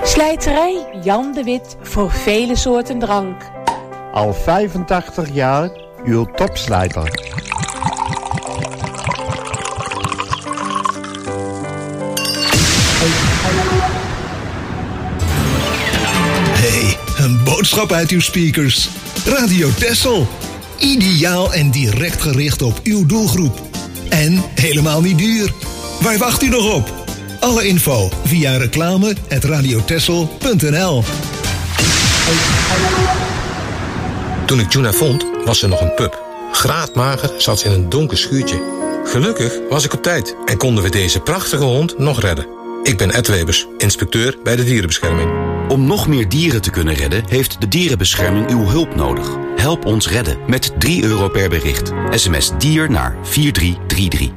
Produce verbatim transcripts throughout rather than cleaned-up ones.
Slijterij Jan de Wit voor vele soorten drank. Al vijfentachtig jaar uw topslijter. Hey, een boodschap uit uw speakers. Radio Texel. Ideaal en direct gericht op uw doelgroep. En helemaal niet duur. Waar wacht u nog op? Alle info via reclame at radiotexel punt n l. Toen ik Juna vond, was ze nog een pup. Graadmager zat ze in een donker schuurtje. Gelukkig was ik op tijd en konden we deze prachtige hond nog redden. Ik ben Ed Webers, inspecteur bij de dierenbescherming. Om nog meer dieren te kunnen redden, heeft de dierenbescherming uw hulp nodig. Help ons redden met drie euro per bericht. S M S dier naar vier drie drie drie.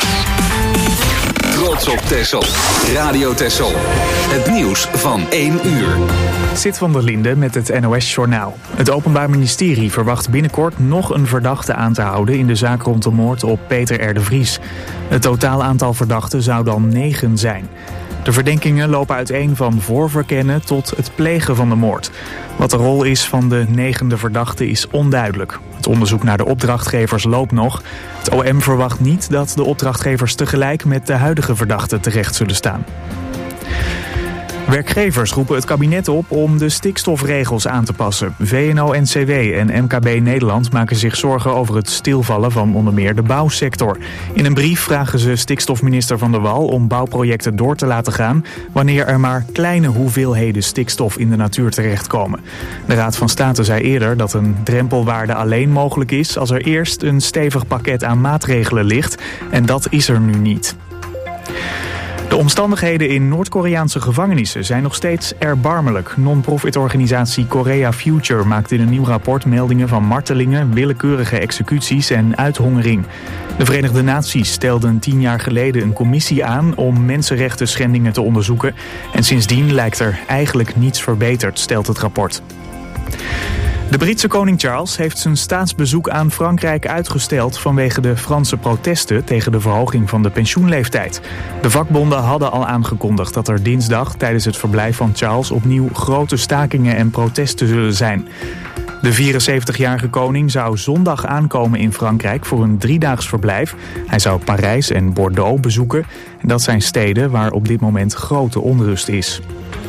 Trots op Texel. Radio Texel. Het nieuws van één uur. Sid van der Linde met het N O S-journaal. Het Openbaar Ministerie verwacht binnenkort nog een verdachte aan te houden in de zaak rond de moord op Peter R. de Vries. Het totaal aantal verdachten zou dan negen zijn. De verdenkingen lopen uiteen van voorverkennen tot het plegen van de moord. Wat de rol is van de negende verdachte is onduidelijk. Het onderzoek naar de opdrachtgevers loopt nog. Het O M verwacht niet dat de opdrachtgevers tegelijk met de huidige verdachte terecht zullen staan. Werkgevers roepen het kabinet op om de stikstofregels aan te passen. V N O N C W en M K B Nederland maken zich zorgen over het stilvallen van onder meer de bouwsector. In een brief vragen ze stikstofminister Van der Wal om bouwprojecten door te laten gaan wanneer er maar kleine hoeveelheden stikstof in de natuur terechtkomen. De Raad van State zei eerder dat een drempelwaarde alleen mogelijk is als er eerst een stevig pakket aan maatregelen ligt en dat is er nu niet. De omstandigheden in Noord-Koreaanse gevangenissen zijn nog steeds erbarmelijk. Non-profitorganisatie Korea Future maakt in een nieuw rapport meldingen van martelingen, willekeurige executies en uithongering. De Verenigde Naties stelden tien jaar geleden een commissie aan om mensenrechten schendingen te onderzoeken. En sindsdien lijkt er eigenlijk niets verbeterd, stelt het rapport. De Britse koning Charles heeft zijn staatsbezoek aan Frankrijk uitgesteld vanwege de Franse protesten tegen de verhoging van de pensioenleeftijd. De vakbonden hadden al aangekondigd dat er dinsdag tijdens het verblijf van Charles opnieuw grote stakingen en protesten zullen zijn. De vierenzeventigjarige koning zou zondag aankomen in Frankrijk voor een driedaags verblijf. Hij zou Parijs en Bordeaux bezoeken. En dat zijn steden waar op dit moment grote onrust is.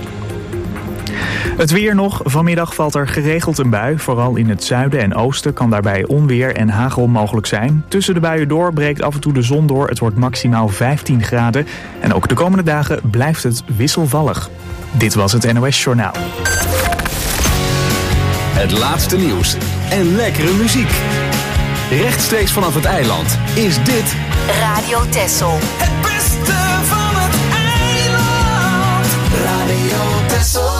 Het weer nog. Vanmiddag valt er geregeld een bui. Vooral in het zuiden en oosten kan daarbij onweer en hagel mogelijk zijn. Tussen de buien door breekt af en toe de zon door. Het wordt maximaal vijftien graden. En ook de komende dagen blijft het wisselvallig. Dit was het N O S-journaal. Het laatste nieuws en lekkere muziek. Rechtstreeks vanaf het eiland is dit Radio Texel. Het beste van het eiland. Radio Texel.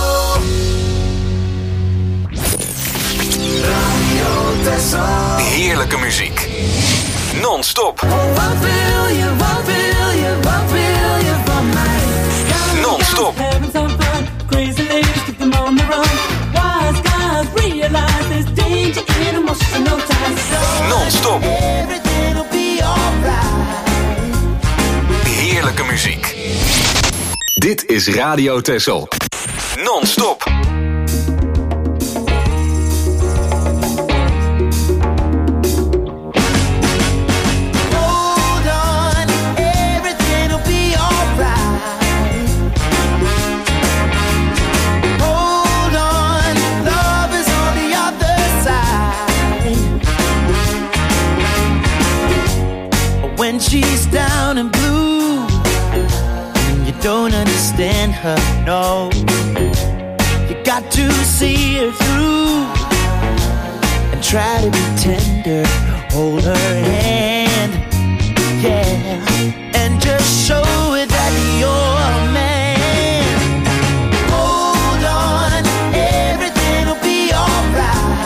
Radio Texel. Heerlijke muziek. Non-stop. Wat wil je, wat wil je, wat wil je van mij? Non-stop. Crazy ladies keep them on the run. Wise guys realize there's danger in emotional ties. Non-stop. Everything'll be alright. Heerlijke muziek. Dit is Radio Texel. Non-stop. When she's down and blue and you don't understand her, no. You got to see her through and try to be tender, hold her hand, yeah, and just show her that you're a man. Hold on, everything'll be alright.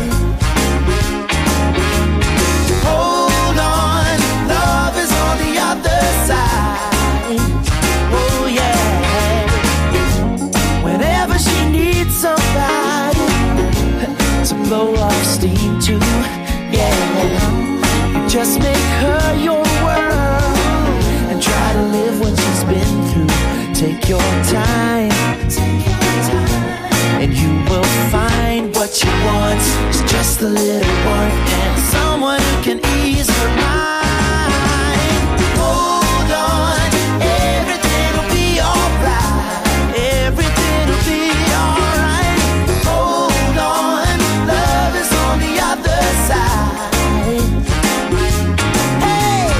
Hold on, love is on the other side. Oh yeah. Whenever she needs somebody to blow off steam to, yeah, you just make her your world and try to live what she wants is just a little warmth and someone who can ease her mind. Hold on, everything will be alright. Everything will be alright. Hold on, love is on the other side. Hey!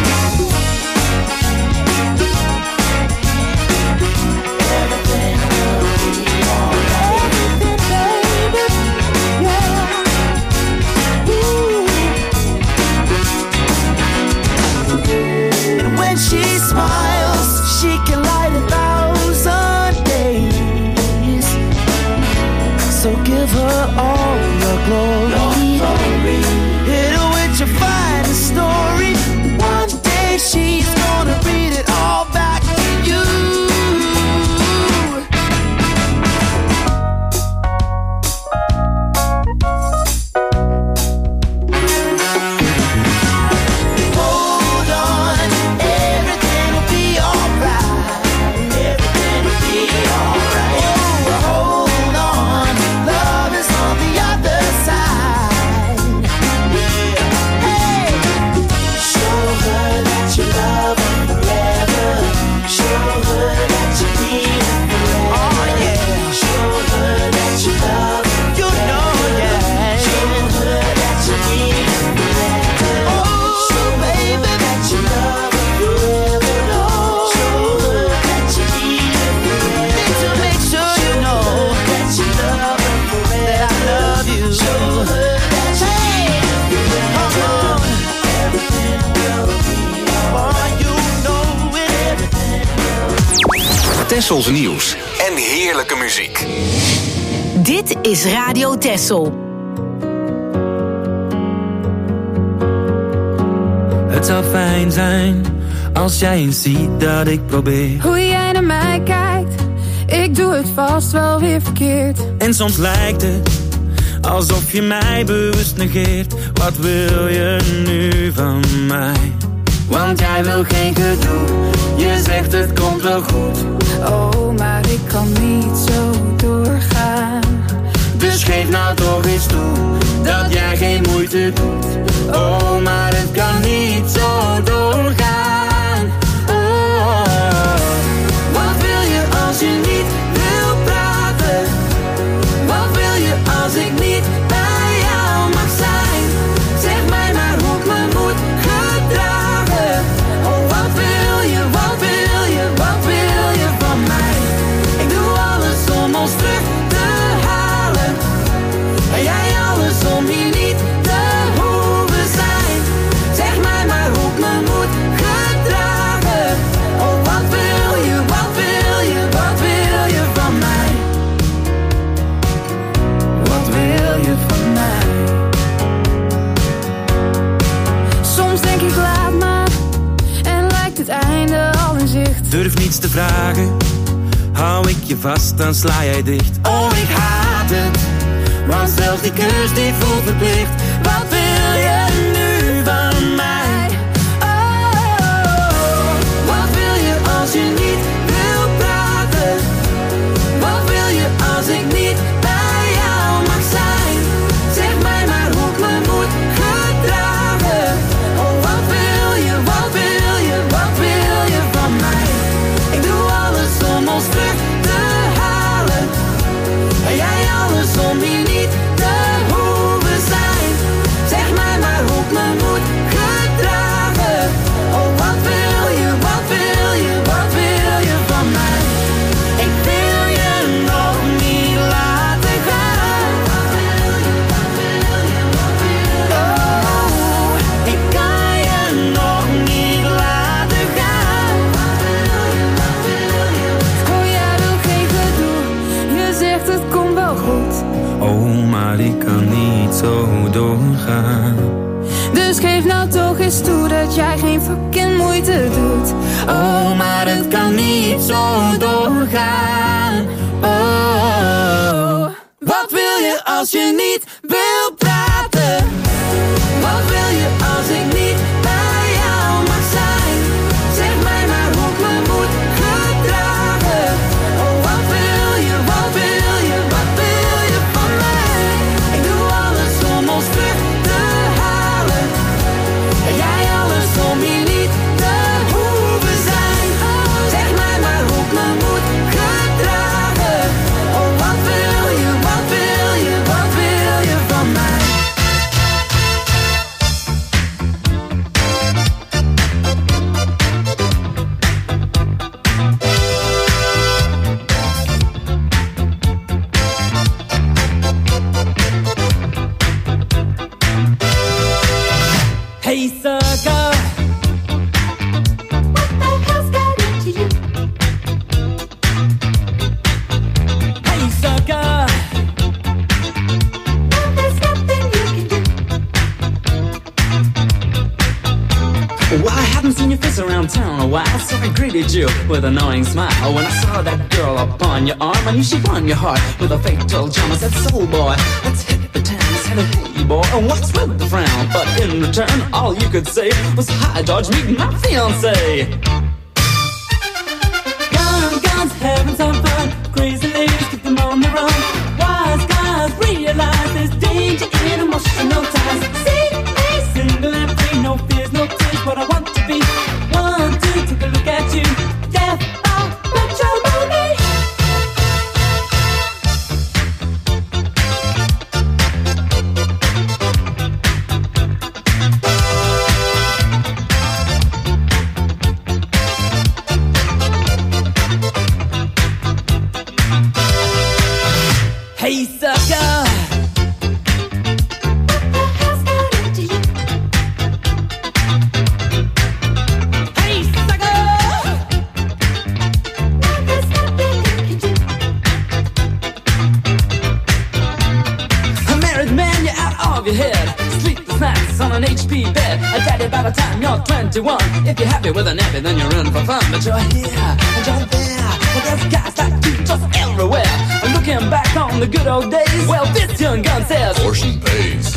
Everything will be alright. Everything, baby, yeah. Ooh. And when she smiles, she can light a thousand days. So give her all your glory. Hit her with your finest story. One day she's gonna read it all back to you. Hold on, everything will be alright. Everything will be alright. Oh, hold on, love is on the other side. Hey, show her that you love her forever. Show her that you need her forever. Oh yeah, show her that you love her. You know, yeah. Show her that you need her forever. Oh, show baby that you love her forever. Show her that you need her forever. Need to make sure you know that you love her forever. That I love you. Show her that you need her forever. Come on, everything will be alright. You know it. Everything. Tessels nieuws en heerlijke muziek. Dit is Radio Tessel. Het zou fijn zijn als jij eens ziet dat ik probeer. Hoe jij naar mij kijkt, ik doe het vast wel weer verkeerd. En soms lijkt het alsof je mij bewust negeert. Wat wil je nu van mij? Want jij wil geen gedoe, je zegt het komt wel goed. Oh, maar ik kan niet zo doorgaan. Dus geef nou toch eens toe dat jij geen moeite doet. Oh, maar het kan niet zo doorgaan. Oh, wat wil je als je niet wil praten? Wat wil je als ik niet bij jou mag zijn? Zeg mij maar hoe ik me moet gedragen. Oh, wat wil je, wat wil je, wat wil je van mij? Ik doe alles om ons terug te halen. En jij alles om hier niet te hoeven zijn. Zeg mij maar hoe ik me moet gedragen. Oh, wat wil je, wat wil je, wat wil je van mij? Wat wil je van mij? Soms denk ik laat maar, en lijkt het einde al in zicht. Durf niets te vragen, hou ik je vast, dan sla jij dicht. Oh, ik haat het, want zelfs die kus die voelt verplicht. Wat wil je nu van mij? Oh, wat wil je als je niet wil praten? Wat wil je als ik niet bij jou mag zijn? Zeg mij maar hoe ik me moet gedragen. Oh, wat wil je, wat wil je, wat wil je van mij? Ik doe alles om ons terug te halen. En jij alles om hier niet te hoeven zijn. Zeg mij maar hoe ik me moet gedragen. Oh, wat wil je, wat wil je, wat wil je van mij? Ik wil je nog niet laten gaan. Wat wil je, wat wil je, wat wil je? Oh, ik kan je nog niet laten gaan. Wat wil je, wat wil je? Oh, jij wil geen gedoe, je zegt het komt wel goed. Oh, maar ik kan niet zo doorgaan. Dus geef nou toch eens toe dat jij geen fucking moeite doet. Oh, maar het kan niet zo doorgaan. Oh, wat wil je als je niet wil praten? Wat wil je als ik niet bij jou mag zijn? Zeg mij maar hoe ik me moet gedragen. Oh, wat wil je, wat wil je, wat wil je van mij? Ik downtown a while, so I greeted you with an annoying smile. When I saw that girl upon your arm, I knew she won your heart with a fatal charm. I said, soul boy, let's hit the town. I said, hey boy, and what's with the frown? But in return, all you could say was, hi George, meet my fiancé. Gun, guns, having some fun. Crazy ladies, keep them on the run. Wise guys realize there's danger in emotional ties. See me single and free, no fears, no tears. What I want to be, one, two, take a look at you. Death by matrimony. Hey sucker, what the hell's got into you? Hey sucker, now there's nothing you can do. A married man, you're out of your head. Sleepless nights on an H P bed. I daddy by the time you're twenty-one. If you're happy with a nappy, then you're in for fun. But you're here and you're there. Well, there's guys like you just everywhere. And looking back on the good old days, well, this young gun says portion pays.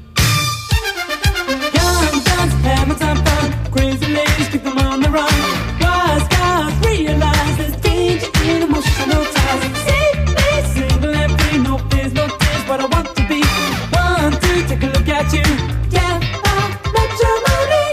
Young guns having some fun. Crazy ladies keep them on the run. Wise guys realize there's danger in emotional ties. See me single and free, no fears, no tears. But I want to be one, two, take a look at you. Yeah, by matrimony.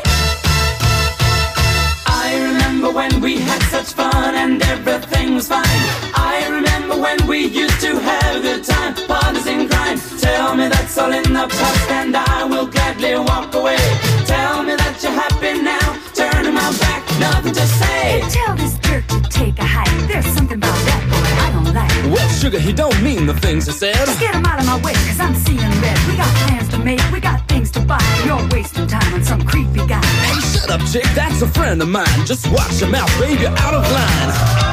I remember when we had such fun and everything was fine. I remember when we used to have a good time, partners in crime. Tell me that's all in the past and I will gladly walk away. Tell me that you're happy now, turning my back, nothing to say. Hey, tell this jerk to take a hike. There's something about that boy I don't like. Well, sugar, he don't mean the things he said. Just get him out of my way, cause I'm seeing red. We got plans to make, we got things to buy. You're wasting time on some creepy guy. Hey, shut up, chick, that's a friend of mine. Just watch your mouth, babe, you're out of line.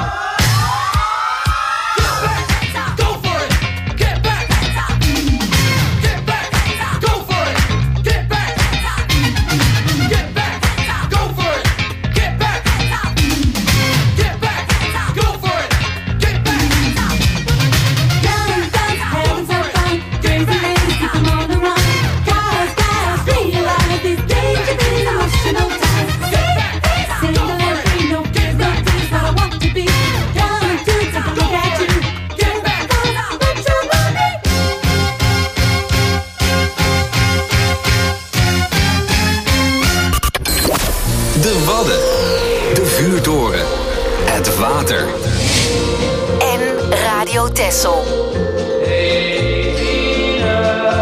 Het water. En Radio Texel. Hey Venus,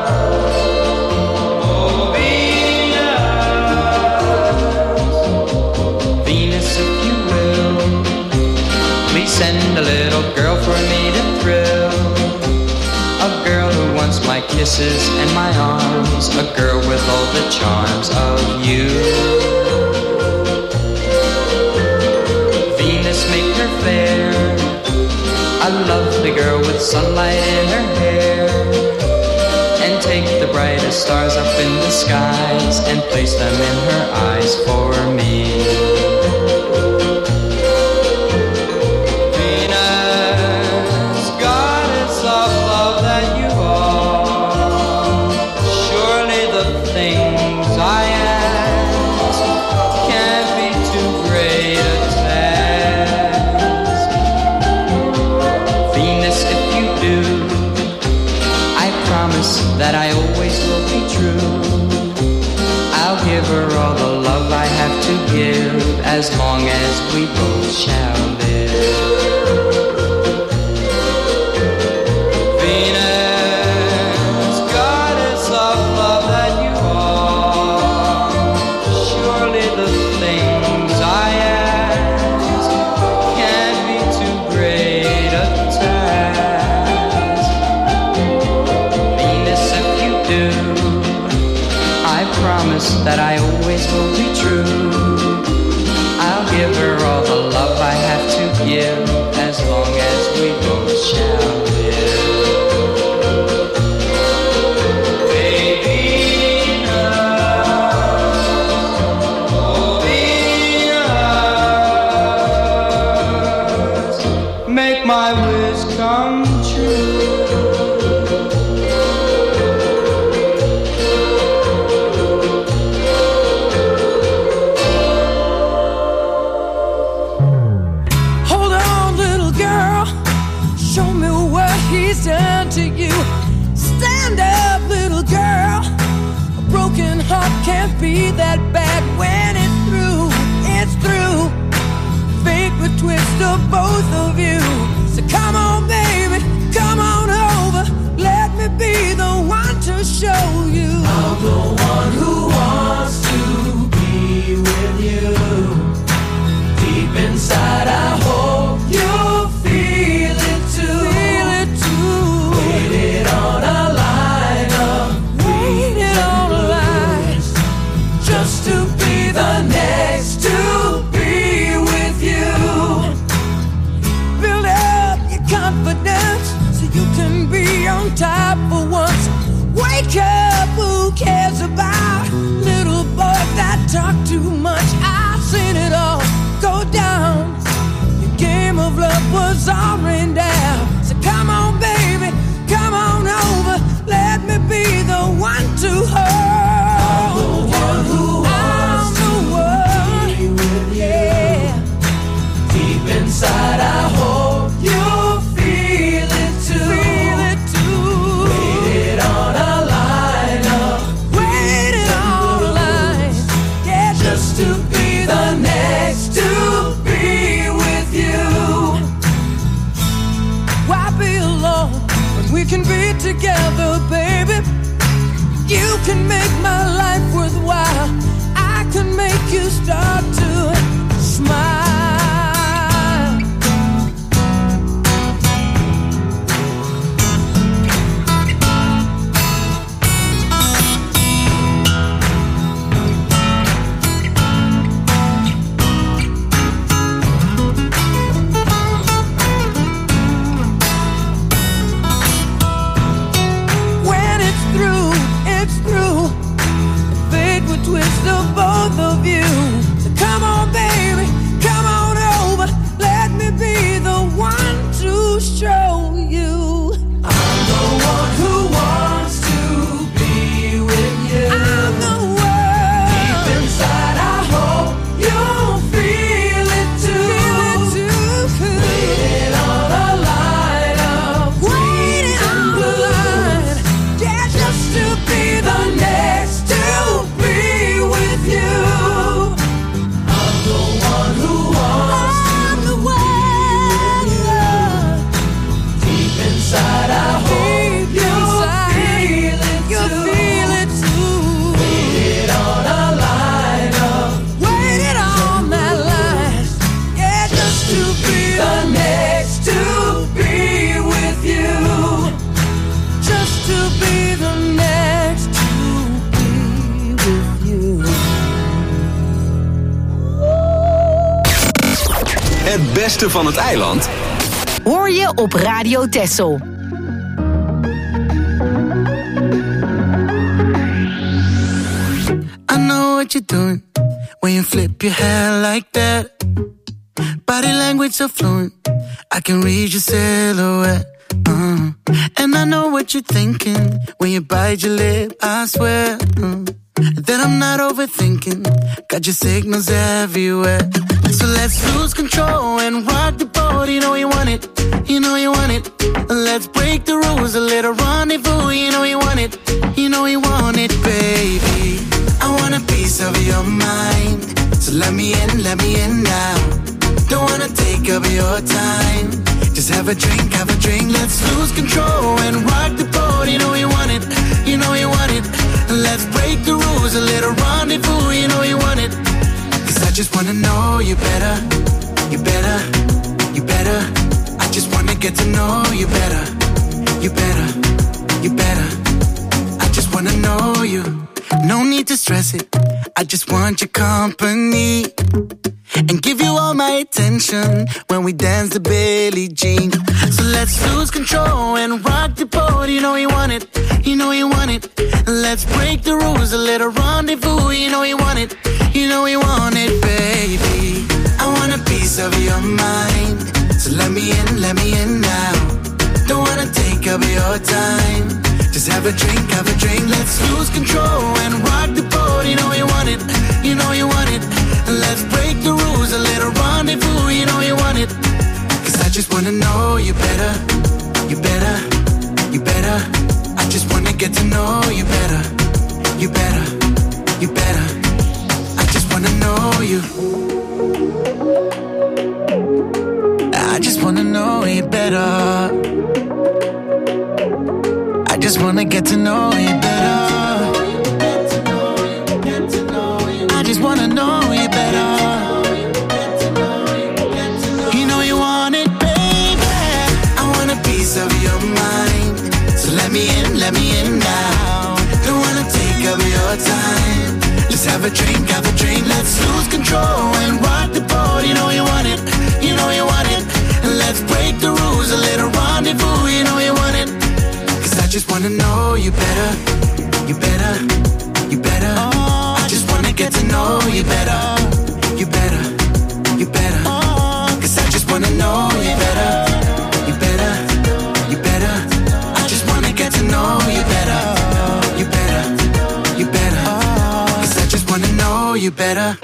oh Venus, Venus if you will, please send a little girl for me to thrill. A girl who wants my kisses and my arms, a girl with all the charms of you. Make her fair, a lovely girl with sunlight in her hair, and take the brightest stars up in the skies and place them in her eyes for me. Venus, goddess of love that you are, surely the things I ask can't be too great a that I always will be true. I'll give her all the love I have to give, as long as we both shall live. Venus, goddess of love that you are, surely the things I ask can't be too great a task. I promise that I always will be true. I'll give her all the love I have to give, as long as we both shall live. Baby, oh Venus, come true. Hold on, little girl, show me what he's done to you. Stand up, little girl, a broken heart can't be that bad when it's through, it's through. Fate would twist of both of you. So come on, baby, come on over. Let me be the one to show you. I'm the one who wants to be with you. Deep inside, I hope you feel it too. Feel it too. Waited on a line of waited on a line just to be the next to be with you. Build up your confidence so you can be on top for once. Wake up, who cares about little boys that talk too much? I've seen it all go down. Your game of love was all rained down. So come on, baby, come on over. Let me be the one to hold you. I'm the one who wants to be with you. Deep inside, I hope you feel it too. Feel it too. Waited on a line up. Waited on a line. Yeah, just to be the next to be with you. Why be alone when we can be together, baby? You can make my life worthwhile. I can make you start to smile. When it's through, it's through. Fate would twist the both of you. So come on, baby, come on over. Let me be the one to show you. I'm the one who wants to be with you. I'm the one. Deep inside, I hope you'll feel it too. Feel it too. Waiting on a line of waiting on a line. Yeah, just to be the next to be with you. I'm the one who wants I'm to the one. Be with you. Deep inside, I hope you'll feel it too. Feel it too. Waited on a line of waited on that line. Yeah, just to be the next to be with you. Just to be the next to be with you. Het beste van het eiland Hoor je op Radio Texel. I know what you're doing when you flip your hair like that. Body language so fluent, I can read your silhouette. Uh. And I know what you're thinking when you bite your lip, I swear uh, that I'm not overthinking. Got your signals everywhere. So let's lose control and rock the boat. You know you want it, you know you want it. Let's break the rules, a little rendezvous. You know you want it, you know you want it, baby. I want a piece of your mind, so let me in, let me in now. Don't wanna take up your time, just have a drink, have a drink. Let's lose control and rock the boat. You know you want it, you know you want it. Let's break the rules, a little rendezvous. You know you want it, cause I just wanna know you better, you better, you better. I just wanna get to know you better, you better, you better. I just wanna know you. No need to stress it, I just want your company and give you all my attention when we dance to Billie Jean. So let's lose control and rock the boat. You know you want it, you know you want it. Let's break the rules, a little rendezvous. You know you want it, you know you want it, baby. I want a piece of your mind, so let me in, let me in now. your time. Just have a drink, have a drink. Let's lose control and rock the boat. You know you want it, you know you want it. Let's break the rules, a little rendezvous. You know you want it. Cause I just wanna know you better, you better, you better. I just wanna get to know you better, you better, you better. I just wanna know you. I just wanna know you better. I just wanna get to know you better. I just wanna know you better. You know you want it, baby. I want a piece of your mind. So let me in, let me in now. Don't wanna take up your time. Just have a drink, have a drink. Let's lose control and rock the boat. You know you want it, you know you want it. And let's break the rules, a little rendezvous. You know you want it. Cause I just wanna know you better, you better, you better. Oh, I just wanna get to know you better, you better, you better. Oh, cause I just wanna know you better, you better, you better. I just wanna get to know you better, you better, you better. Oh, cause I just wanna know you better.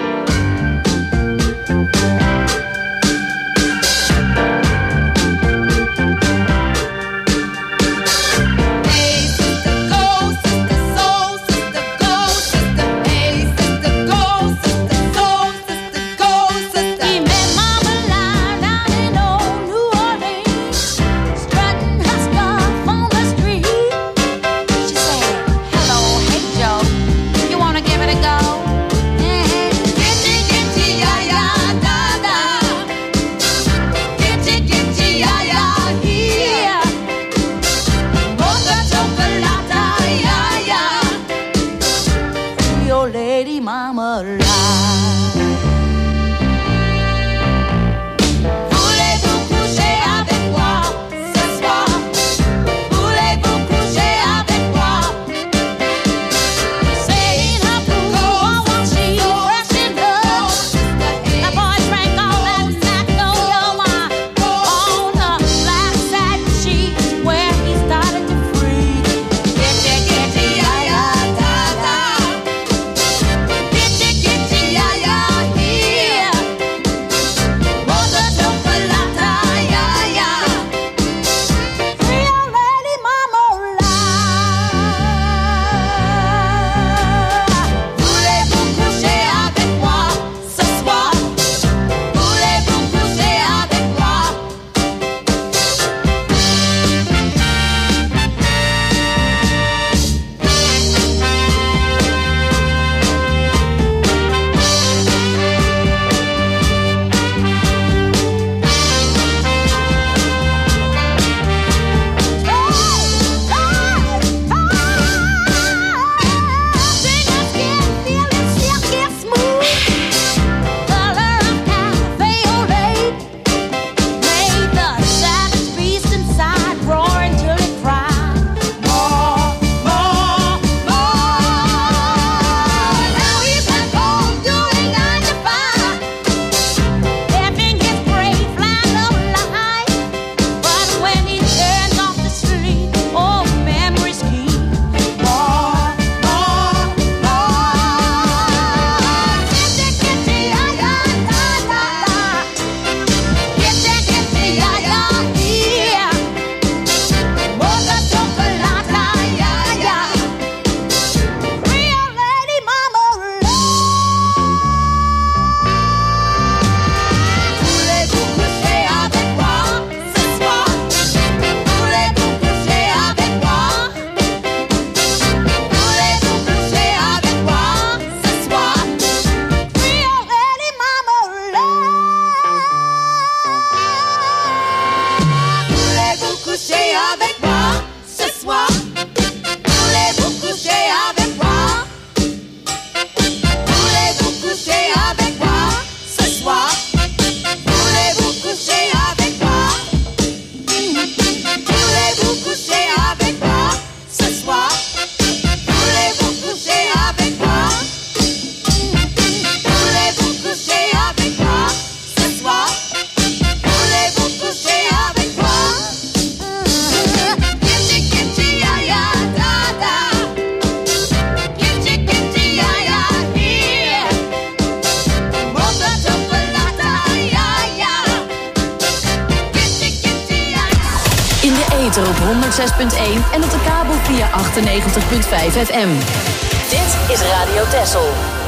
ether op honderd zes punt één en op de kabel via achtennegentig komma vijf F M. Dit is Radio Texel.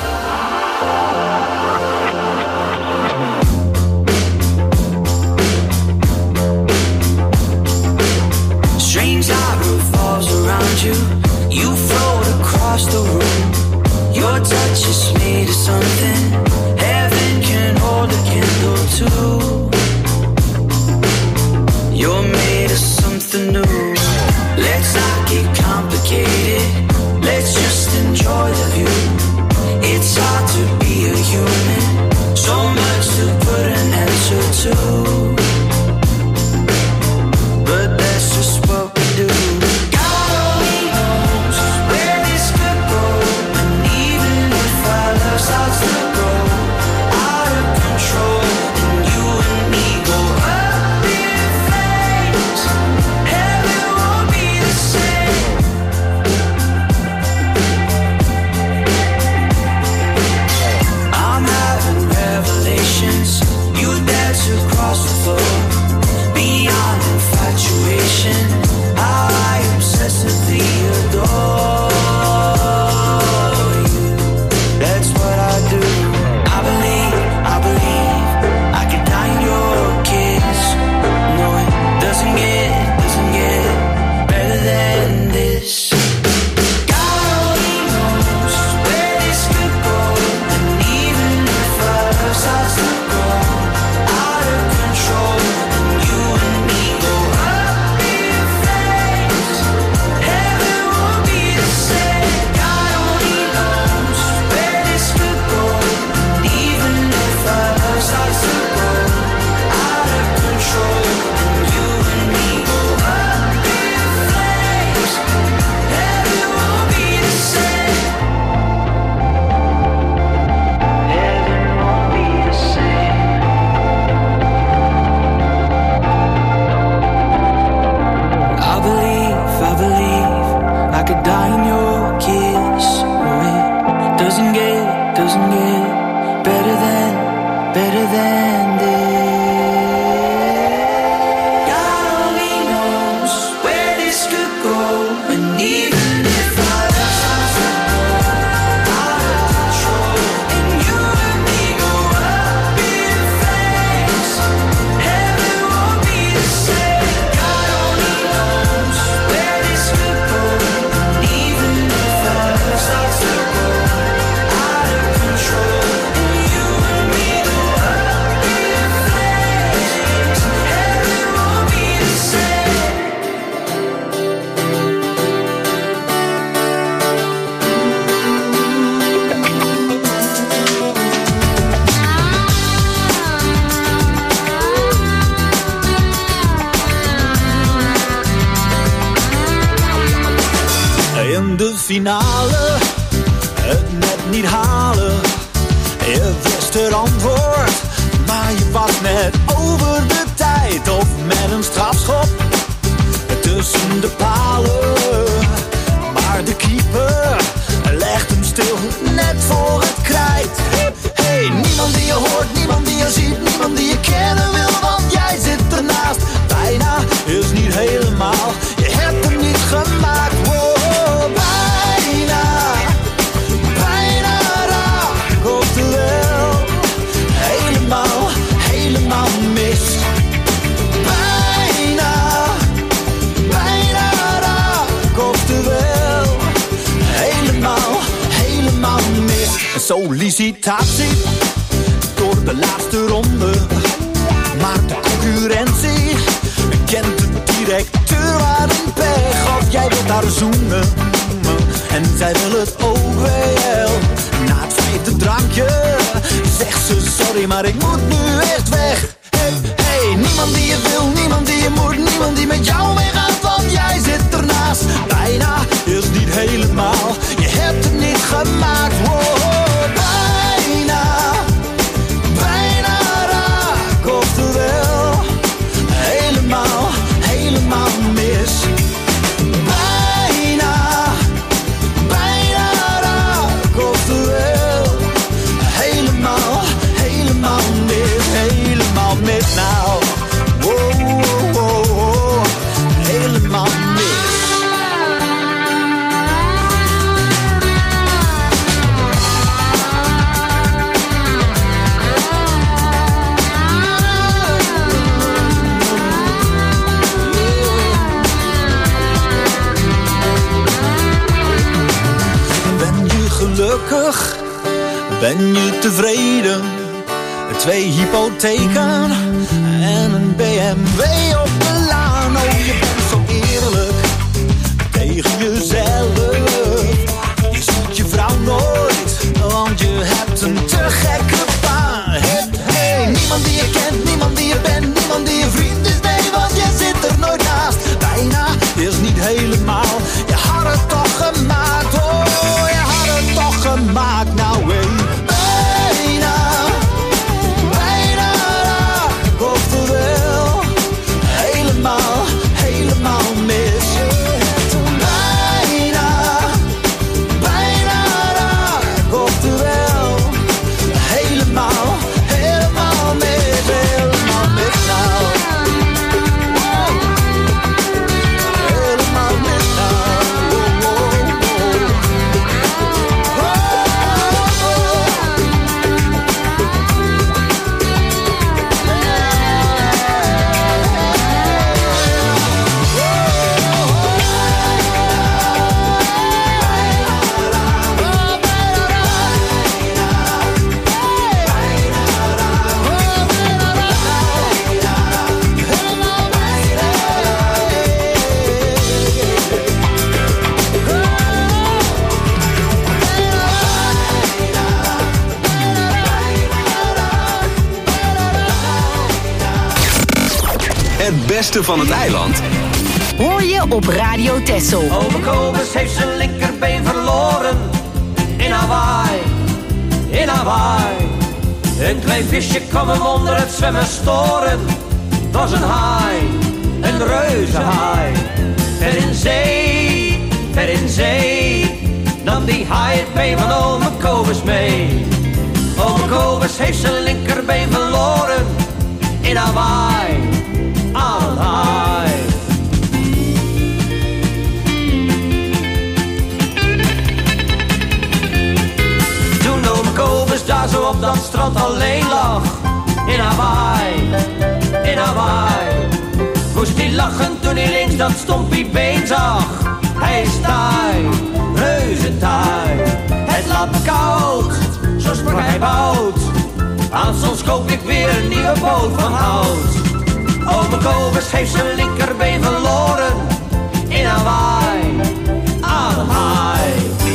Strange light falls around you. You float across the room. Your touch is made of something heaven can hold a candle to. You're made of something new. Let's not get complicated. Let's just enjoy the view. It's hard to be a human. So much to put an answer to. But that's just what we do. God only knows where this could go. And even if our love starts to grow out of control, and you and me go up in flames, heaven won't be the same. I'm having revelations. You dance across the floor. Beyond infatuation, how I obsessively adore you. That's what I do. I believe, I believe I could die in your kiss. No, it doesn't get, doesn't get better than this. God only knows where this could go. And even if our love starts to grow out of control, and you and me go up in flames, heaven won't be the same. God only knows where this could go. And even if our love starts to grow out of control, and you and me go up in flames, heaven won't be the same. Heaven won't be the same. I believe, I believe I could die in your kiss. Oh, it doesn't get, doesn't get better than, better than this. God only knows where this could go. And even if our love starts to go out of control, and you and me go up in flames, heaven won't be the same. God only knows where this could go. And even if our love starts to go out of control, and you and me go up in flames, heaven won't be the same. In de finale, het net niet halen. Je wist het antwoord, maar je was net over de tijd. Of met een strafschop tussen de palen. Maar de keeper legt hem stil, net voor het krijt. Hey, niemand die je hoort, niemand die je ziet, niemand die je kennen wil, want jij zit ernaast. Bijna is niet helemaal, je hebt hem niet gemaakt. Wow, bijna, bijna raak, oftewel helemaal, helemaal mis. Bijna, bijna raak, oftewel helemaal, helemaal mis. Een sollicitatie door de laatste ronde, maar de concurrentie kent de directeur aan een pech. Of jij wilt haar zoenen en zij wil het ook wel. Na het vijfde drankje zegt ze sorry, maar ik moet nu echt weg. Hey, hey, niemand die je wil, niemand die je moet, niemand die met jou meegaat, want jij zit ernaast. Bijna is niet helemaal, je hebt het niet gemaakt. Wow, bijna, bijna raak, oftewel helemaal, helemaal mis. Bijna, bijna raak, oftewel helemaal, helemaal mis, helemaal mis nou. Wow, wow, wow, wow. gelukkig? Ben je tevreden? Twee hypotheken en een B M W op de laan. Oh, je bent zo eerlijk tegen jezelf. Je ziet je vrouw nooit, want je hebt een te gekke baan. Hey, hey, niemand die je kent, niemand die je bent, niemand die je vriend is. Nee, want je zit er nooit naast. Bijna is niet helemaal. Je had het toch gemaakt, oh, je had het toch gemaakt. Nou, hey, bijna. Helemaal, helemaal mis. Bijna, bijna raak, oftewel. Helemaal, helemaal mis. Helemaal mis nou. Helemaal mis nou. Oh, oh, Het beste van het eiland hoor je op Radio Texel. Ome Kobus heeft zijn linkerbeen verloren. In Hawaii, in Hawaii. Een klein visje kwam hem onder het zwemmen storen. Het was een haai, een reuzenhaai. Ver in zee, ver in zee. Nam die haai het been van ome Kobus mee. Ome Kobus heeft zijn linkerbeen verloren. In Hawaii. Aan haai. Toen ome Kobus daar zo op dat strand alleen lag. In Hawaii, in Hawaii. Moest hij lachen toen hij links dat stompiebeen zag. Hij is taai, reuze taai. Het laat me koud, zo sprak hij bout. Aan soms koop ik weer een nieuwe boot van hout. Ome Kobus heeft zijn linkerbeen verloren. In Hawaii, aan haai.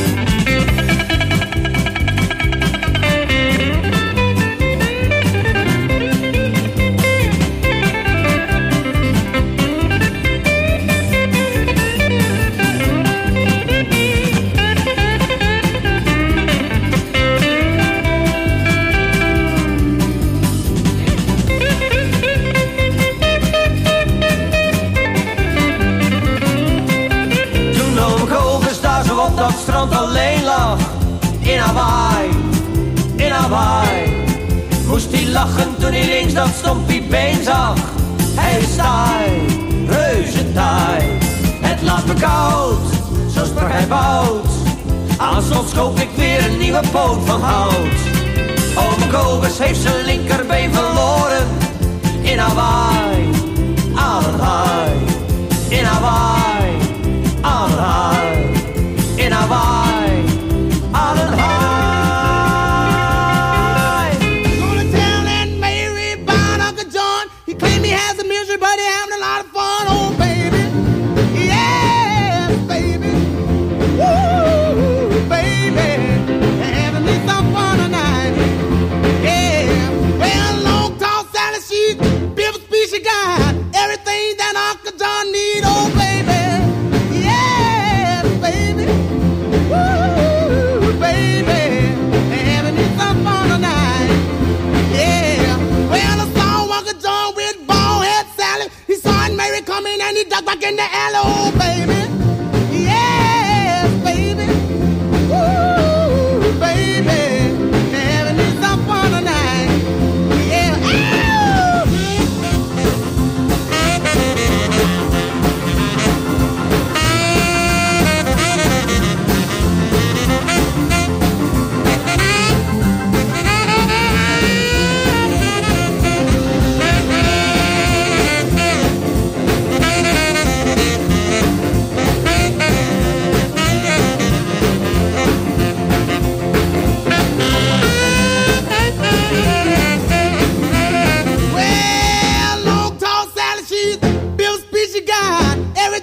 Dat strand alleen lag. In Hawaii, in Hawaii. Moest hij lachen toen hij links dat stompiebeen zag. Hij is taai, reuze taai. Het laat me koud, zo sprak hij bout. Aan soms koop ik weer een nieuwe poot van hout. Ome Kobus heeft zijn linkerbeen verloren. In Hawaii, aan een haai. In Hawaii, aan een haai. In Hawaii, on a high. Gonna tell Aunt Mary about Uncle John. He claimed he has a misery, but he having a lot of fun. Oh, baby, yes, baby, woo, baby, having me some fun tonight. Yeah, well, long tall Sally, she's beautiful speech she got everything that Uncle John need. Oh, baby. Coming and he ducked back in the alley, oh baby, yes baby, woo baby, having me some fun tonight, yeah.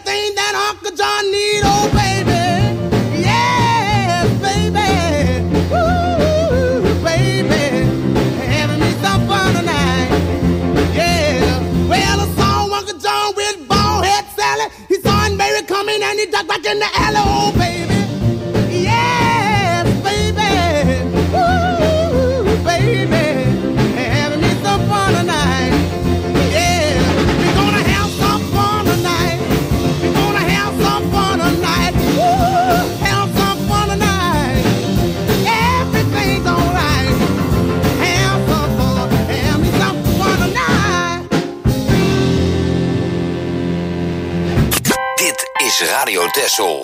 everything that Uncle John need, oh baby. Yes, baby. Ooh, baby. Having me some fun tonight. Yeah. Well, I saw Uncle John with bald head Sally. He saw Aunt Mary coming and he ducked back in the alley, oh baby. Yes, baby. Ooh, baby. Having me some fun tonight. Yeah. We're gonna have some fun tonight. We're gonna have some fun tonight. Ooh, have some fun tonight. Everything's alright. Have some fun. Have me some fun tonight. Dit is Radio Texel.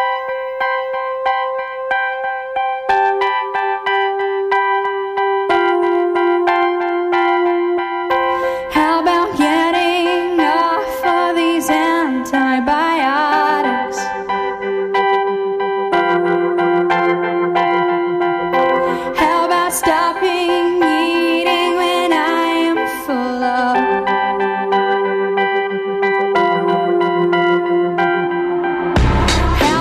How about getting off of these antibiotics? How about stopping eating when I am full of? How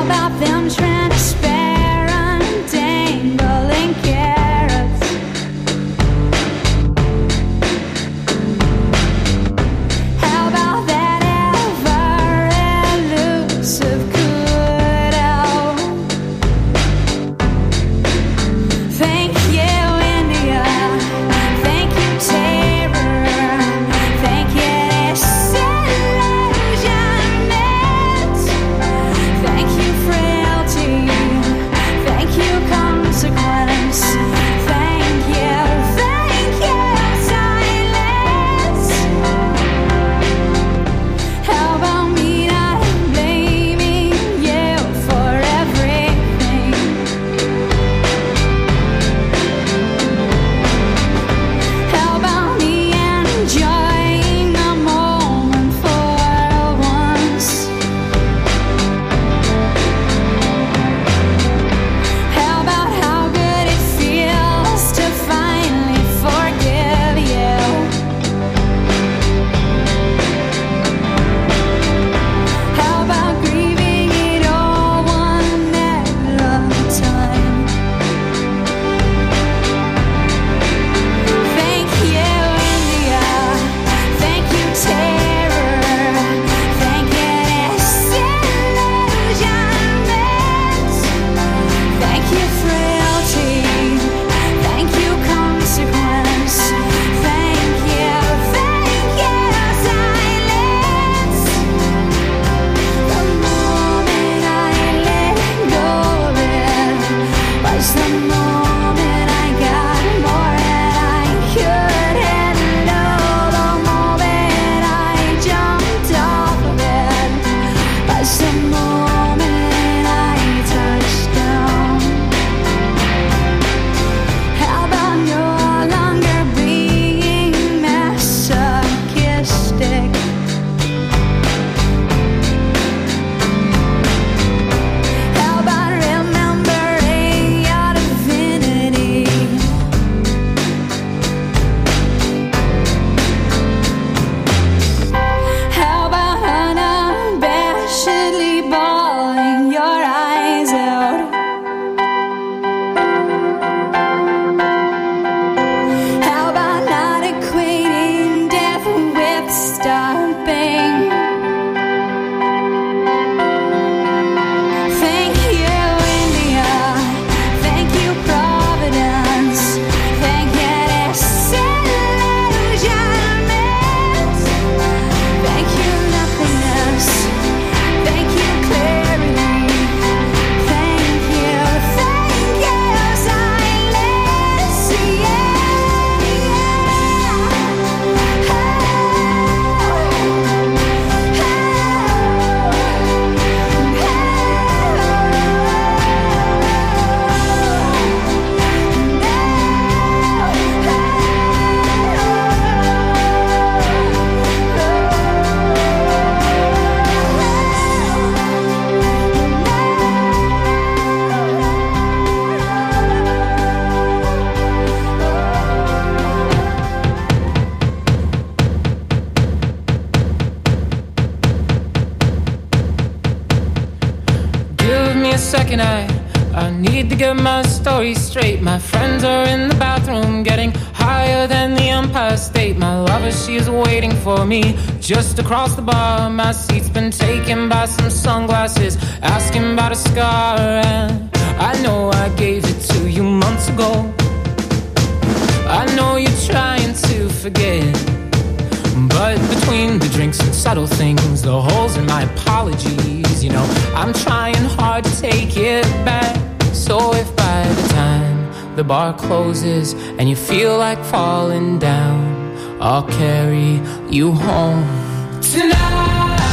second, I, I need to get my story straight. My friends are in the bathroom getting higher than the Empire State. My lover, she is waiting for me just across the bar. My seat's been taken by some sunglasses, asking about a scar. And I know I gave it to you months ago. I know you're trying to forget, but between the drinks and subtle things, the holes in my apologies, you know, I'm trying hard to take it back. So if by the time the bar closes and you feel like falling down, I'll carry you home tonight.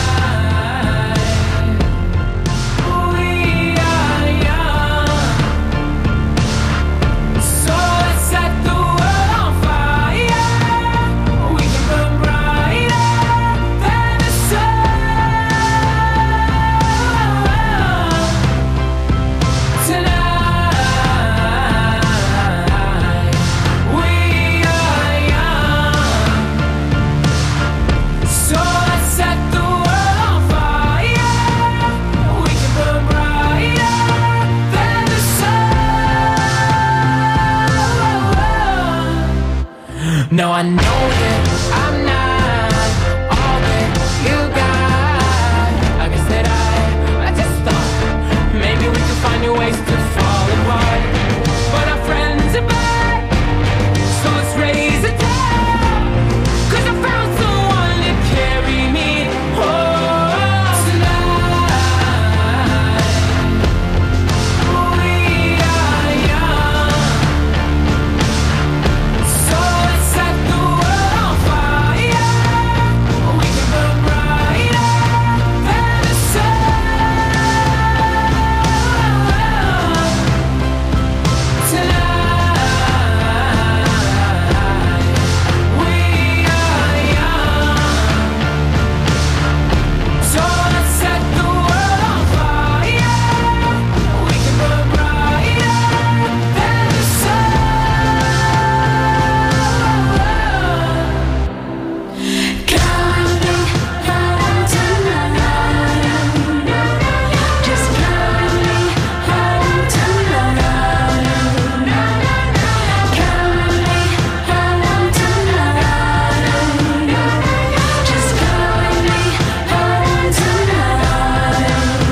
No, I know that I'm not all that you got. I guess that I, I just thought maybe we could find new ways to fall apart. But our friends are back, so let's raise a toast. 'Cause I found someone to carry me home tonight. We are young, so let's set the world on fire. We can burn brighter than the sun tonight. We are young, so let's set the world on fire. We can burn brighter than the sun. Coming home tonight. Just coming home tonight. Coming home tonight. Just coming home tonight.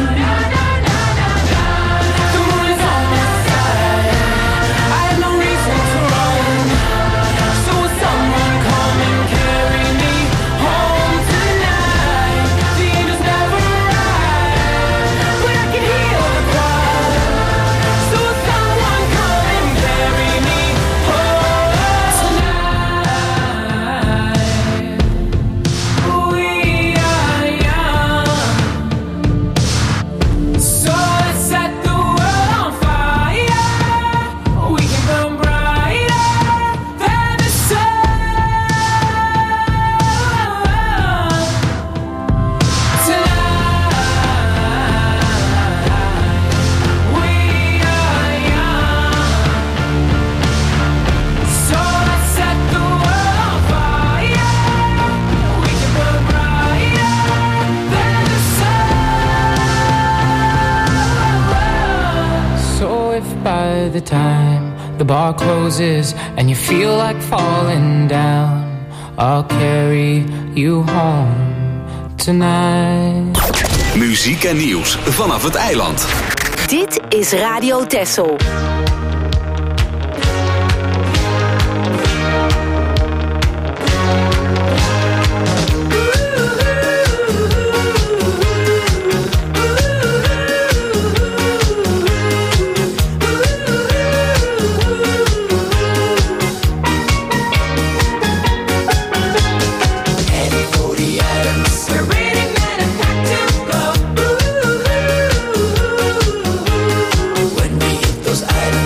The moon is on my side. I have no reason to run. So will someone come and carry me home tonight? The angels never arrive, but I can hear the choir. So will someone come and carry me home tonight? We are young, so let's set the world on fire. We can burn brighter than the sun tonight. We are young, so let's set the world on fire. We can burn brighter than the sun. So if by the time the bar closes and you feel like falling down, I'll carry you home tonight. Muziek en nieuws vanaf het eiland. Dit is Radio Texel. When we hit those items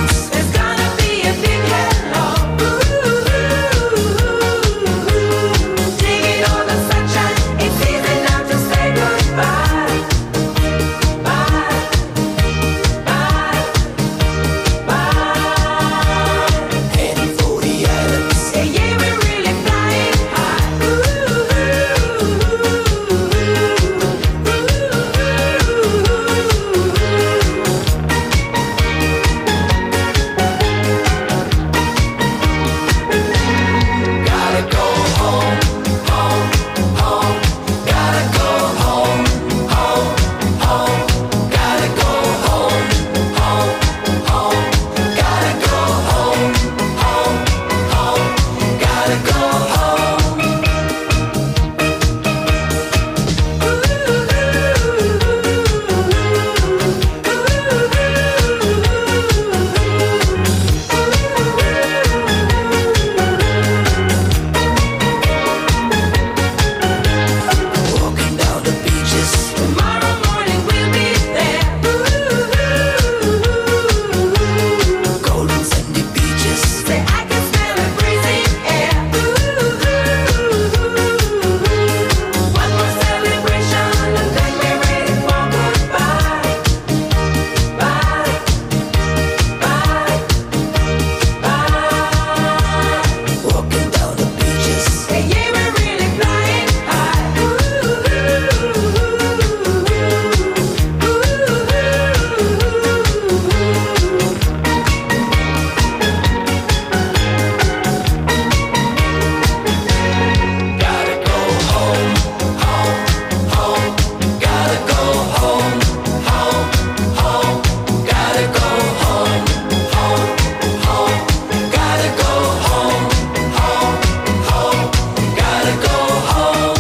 go home, home, home. Gotta go home, home, home. Gotta go home, home, home. Gotta go home.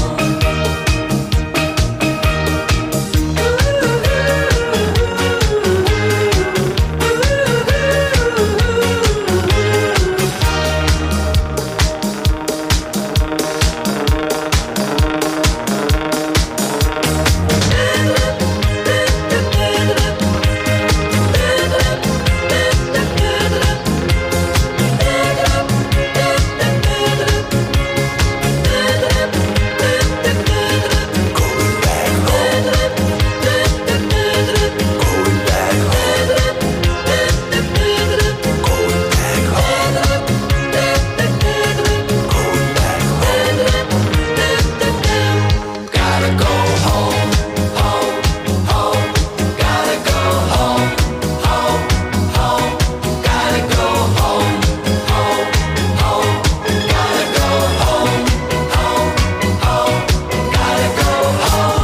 Gotta go home, home, home. Gotta go home, home, home. Gotta go home, home, home. Gotta go home, home, home. Gotta go home.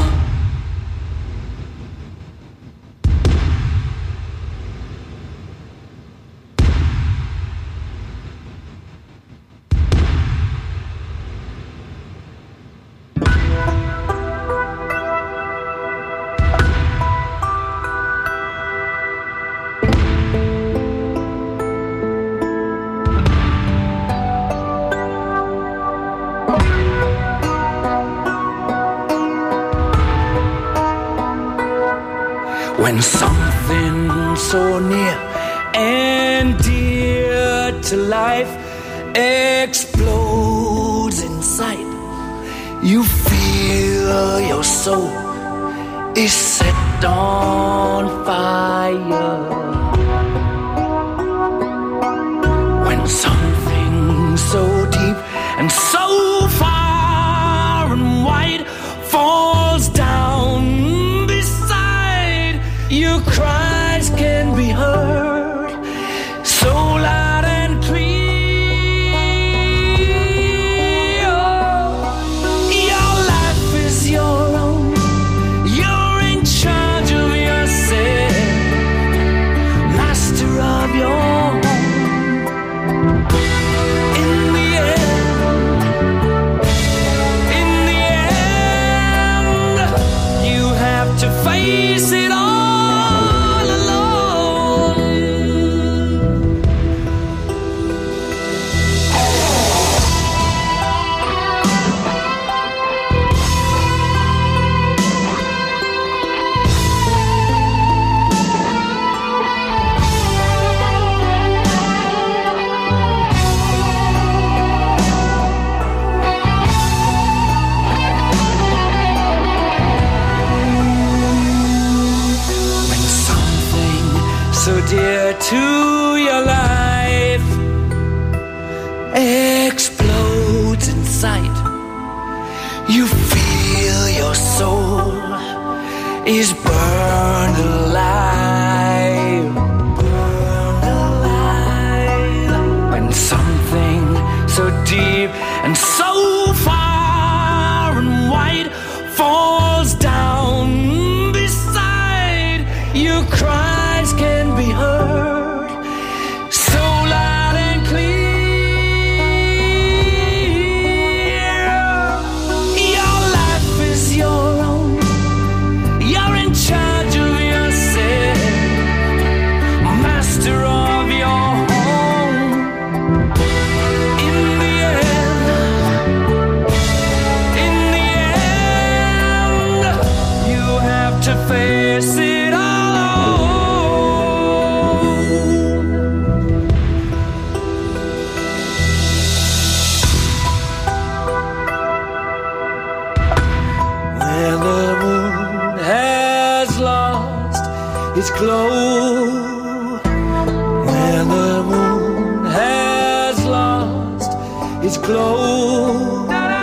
When something so near and dear to life explodes inside, you feel your soul is set on fire. When something so deep and so far and wide falls down beside, your cries can be heard so loud and clear. Your life is your own. You're in charge of yourself, master of your home. In the end, in the end, you have to face it all. So dear to your life explodes inside, you feel your soul is burned alive, burned alive. When something so deep and so far and wide falls down beside, your cries can be heard so loud and clear. Your life is your own. You're in charge of yourself, master of your home. In the end, in the end, you have to face it all. When the moon has lost its glow, when the moon has lost its glow,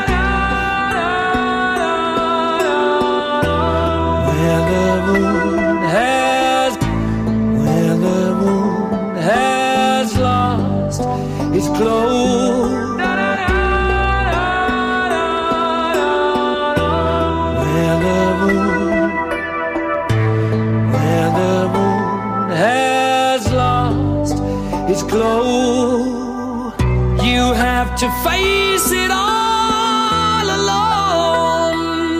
when the moon has, when the moon has lost its glow, when the moon glow. You have to face it all alone.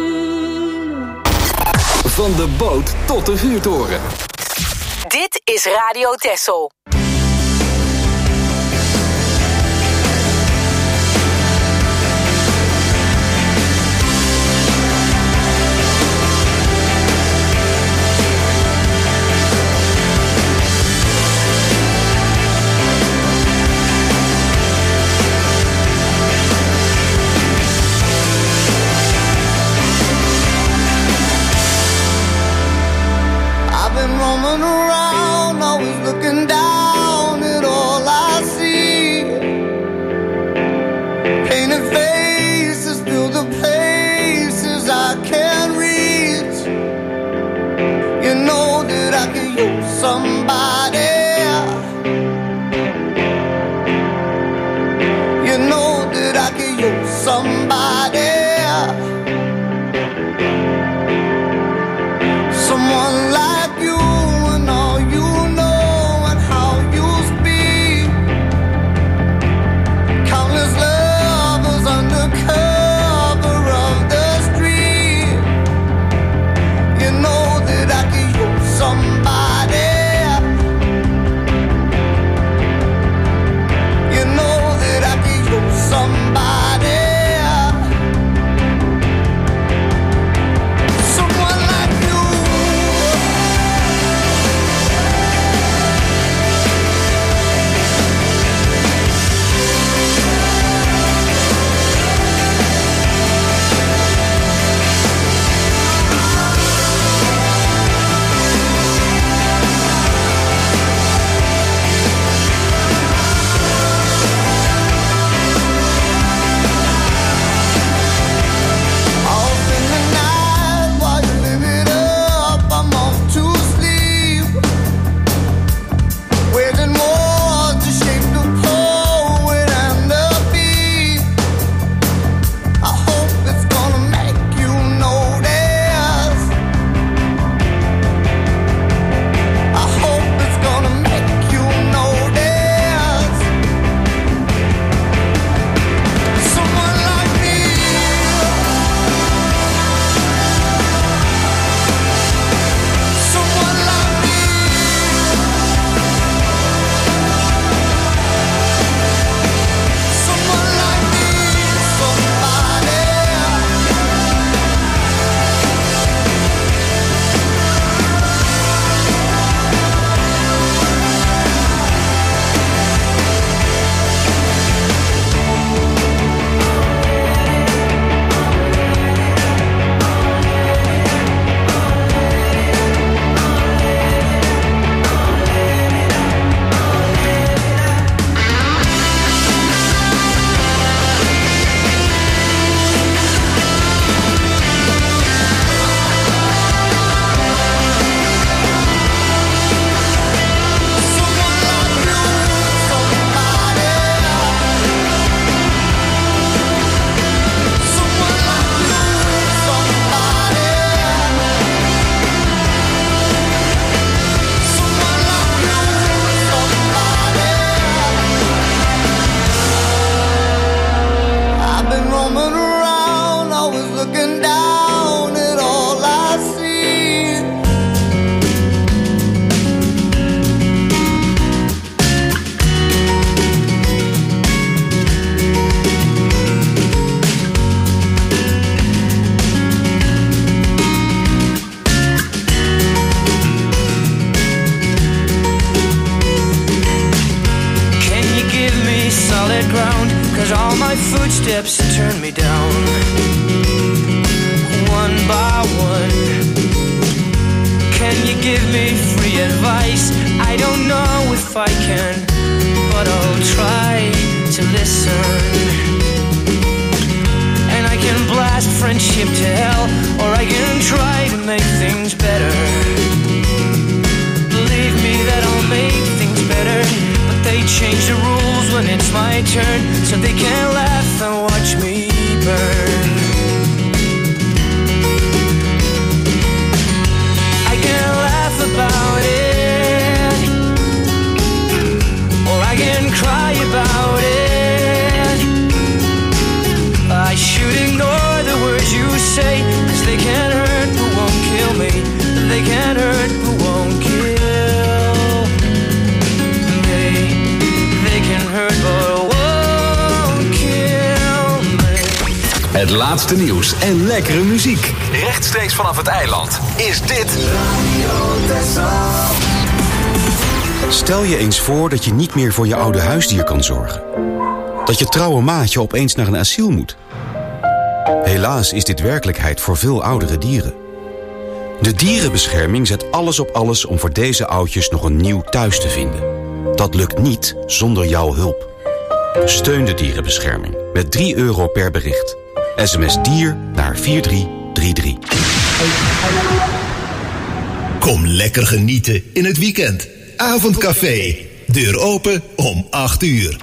Van de boot tot de vuurtoren. Dit is Radio Texel. Roaming around, always looking down at all I see. Painted faces fill the places I can't reach. You know that I could use somebody. You know that I could use somebody. Someone like you and all you know and how you speak. Countless lovers under cover of the street. You know that I could use somebody. You know that I could use somebody. Footsteps turn me down one by one. Can you give me free advice? I don't know if I can, but I'll try to listen. And I can blast friendship to hell, or I can try to make things better. Believe me that I'll make things better, but they change the rules when it's my turn, so they can laugh and watch me burn. I can laugh about it, or I can laatste nieuws en lekkere muziek. Rechtstreeks vanaf het eiland is dit Radio Texel. Stel je eens voor dat je niet meer voor je oude huisdier kan zorgen. Dat je trouwe maatje opeens naar een asiel moet. Helaas is dit werkelijkheid voor veel oudere dieren. De dierenbescherming zet alles op alles om voor deze oudjes nog een nieuw thuis te vinden. Dat lukt niet zonder jouw hulp. Steun de dierenbescherming met drie euro per bericht. S M S dier naar vier drie drie drie. Kom lekker genieten in het weekend. Avondcafé. Deur open om acht uur.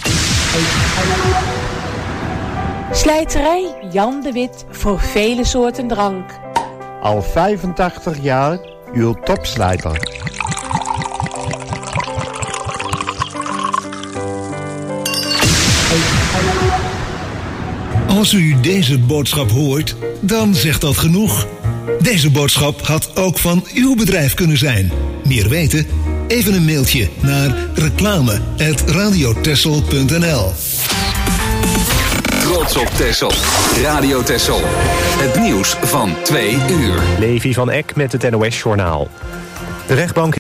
Slijterij Jan de Wit voor vele soorten drank. Al vijfentachtig jaar uw topslijter. Als u deze boodschap hoort, dan zegt dat genoeg. Deze boodschap had ook van uw bedrijf kunnen zijn. Meer weten? Even een mailtje naar reclame at radiotessel punt n l. Trots op Texel. Radio Texel. Het nieuws van twee uur. Levi van Eck met het N O S-journaal. De rechtbank